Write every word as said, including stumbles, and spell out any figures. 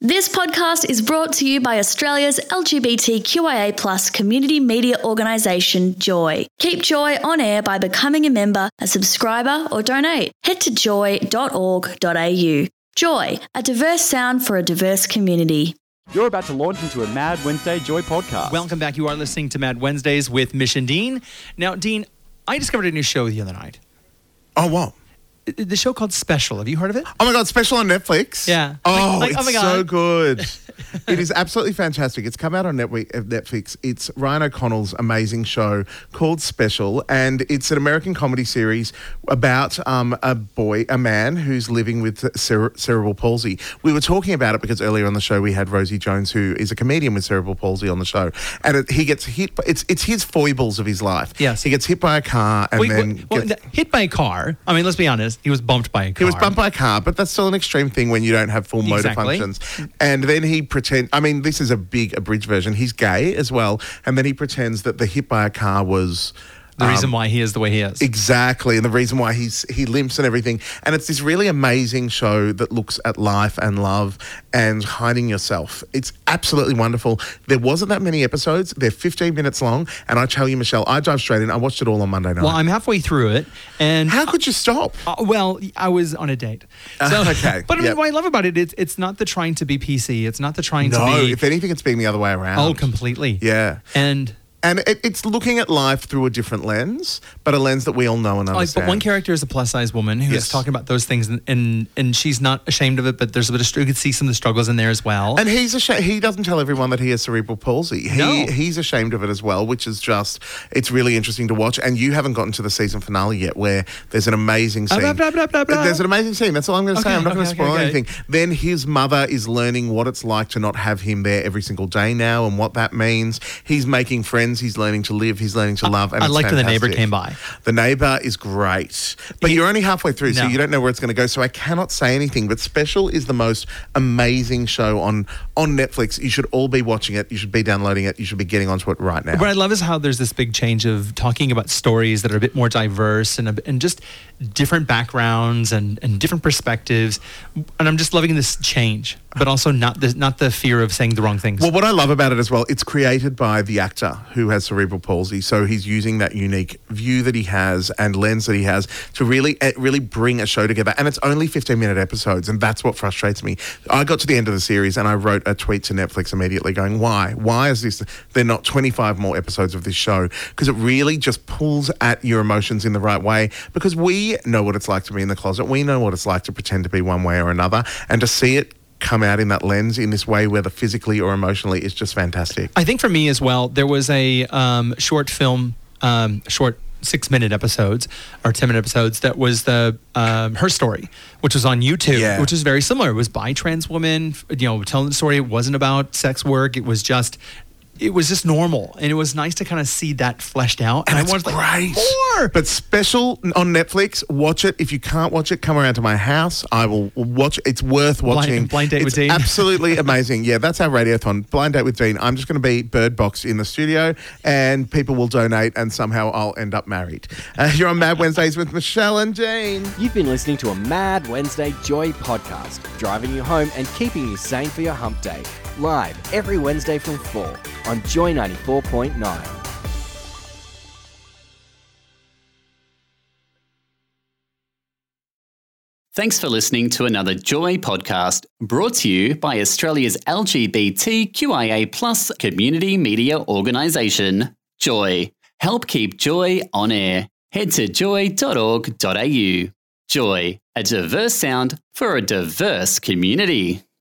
This podcast is brought to you by Australia's L G B T Q I A plus community media organisation, Joy. Keep Joy on air by becoming a member, a subscriber or donate. Head to joy dot org dot a u. Joy, a diverse sound for a diverse community. You're about to launch into a Mad Wednesday Joy podcast. Welcome back. You are listening to Mad Wednesdays with Mish and Dean. Now, Dean, I discovered a new show the other night. Oh, what? The show called Special. Have you heard of it? Oh my God, Special on Netflix? Yeah. Oh, Like- like, it's oh my God. so good. It is absolutely fantastic. It's come out on Netflix. It's Ryan O'Connell's amazing show called Special, and it's an American comedy series about um, a boy, a man who's living with cere- cerebral palsy. We were talking about it because earlier on the show we had Rosie Jones, who is a comedian with cerebral palsy, on the show, and it, he gets hit. By, it's it's his foibles of his life. Yes. He gets hit by a car and Wait, then wait, well, gets, hit by a car. I mean, let's be honest. He was bumped by a car. He was bumped by a car, but that's still an extreme thing when you don't have full motor Exactly. functions. And then he pretend. I mean, this is a big abridged version. He's gay as well, and then he pretends that the hit by a car was The reason um, why he is the way he is. Exactly, and the reason why he's he limps and everything. And it's this really amazing show that looks at life and love and hiding yourself. It's absolutely wonderful. There wasn't that many episodes. They're fifteen minutes long, and I tell you, Michelle, I dived straight in. I watched it all on Monday night. Well, I'm halfway through it, and How could you stop? Uh, well, I was on a date. So, Uh, okay, But I mean, yep. what I love about it, it's, it's not the trying to be P C. It's not the trying No, to be... if anything, it's being the other way around. Oh, completely. Yeah. And... And it, it's looking at life through a different lens, but a lens that we all know and Like, understand. but one character is a plus-size woman who's Yes. talking about those things, and, and and she's not ashamed of it. But there's a bit of you could see some of the struggles in there as well. And he's ashamed. He doesn't tell everyone that he has cerebral palsy. He No. he's ashamed of it as well, which is just it's really interesting to watch. And you haven't gotten to the season finale yet, where there's an amazing scene. blah, blah, blah, blah, blah. There's an amazing scene. That's all I'm going to say. Okay, I'm not going okay, to spoil okay, okay. anything. Then his mother is learning what it's like to not have him there every single day now, and what that means. He's making friends. He's learning to live. He's learning to love. And I it's liked when the neighbor fantastic. came by. The neighbor is great, but you're only halfway through, so No. you don't know where it's going to go. So I cannot say anything. But Special is the most amazing show on on Netflix. You should all be watching it. You should be downloading it. You should be getting onto it right now. What I love is how there's this big change of talking about stories that are a bit more diverse and a, and just different backgrounds and, and different perspectives. And I'm just loving this change, but also not the not the fear of saying the wrong things. Well, what I love about it as well, it's created by the actor who has cerebral palsy. So he's using that unique view that he has and lens that he has to really, eh, really bring a show together. And it's only fifteen minute episodes. And that's what frustrates me. I got to the end of the series and I wrote a tweet to Netflix immediately going, why? Why is this? They're not twenty-five more episodes of this show? Because it really just pulls at your emotions in the right way. Because we know what it's like to be in the closet. We know what it's like to pretend to be one way or another. And to see it come out in that lens in this way, whether physically or emotionally, is just fantastic. I think for me as well, there was a um, short film, um, short six-minute episodes or ten-minute episodes that was the um, Her Story, which was on YouTube, Yeah. which is very similar. It was by a trans woman, you know, telling the story. It wasn't about sex work. It was just... It was just normal, and it was nice to kind of see that fleshed out. And I it's wanted like, great. more. But Special on Netflix, watch it. If you can't watch it, come around to my house. I will watch it. It's worth watching. blind date it's with Dean. absolutely amazing. Yeah, that's our radiothon. Blind date with Dean. I'm just going to be Bird Box in the studio, and people will donate, and somehow I'll end up married. Uh, you're on Mad Wednesdays with Michelle and Dean. You've been listening to a Mad Wednesday Joy podcast, driving you home and keeping you sane for your hump day. Live every Wednesday from four on Joy ninety-four point nine. Thanks for listening to another Joy podcast brought to you by Australia's L G B T Q I A plus community media organisation, Joy. Help keep Joy on air. Head to joy dot org dot a u. Joy, a diverse sound for a diverse community.